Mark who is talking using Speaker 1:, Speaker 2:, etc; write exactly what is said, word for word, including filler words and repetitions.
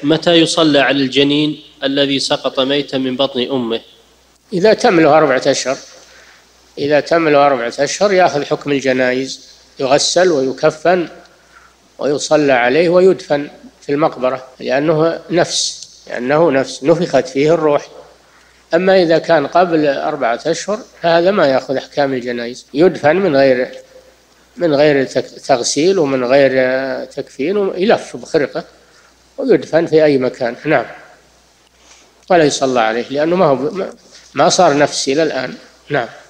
Speaker 1: متى يصلى على الجنين الذي سقط ميتا من بطن أمه؟
Speaker 2: إذا تم له أربعة أشهر، إذا تم له أربعة أشهر يأخذ حكم الجنائز، يغسل ويكفن ويصلى عليه ويدفن في المقبرة، لأنه نفس لأنه نفس نفخت فيه الروح. أما إذا كان قبل أربعة أشهر فهذا ما يأخذ أحكام الجنائز، يدفن من غير من غير تغسيل ومن غير تكفين، يلف بخرقة ويدفن في أي مكان. نعم، ولا يصلى عليه لأنه ما هو ما صار نفس إلى الآن. نعم.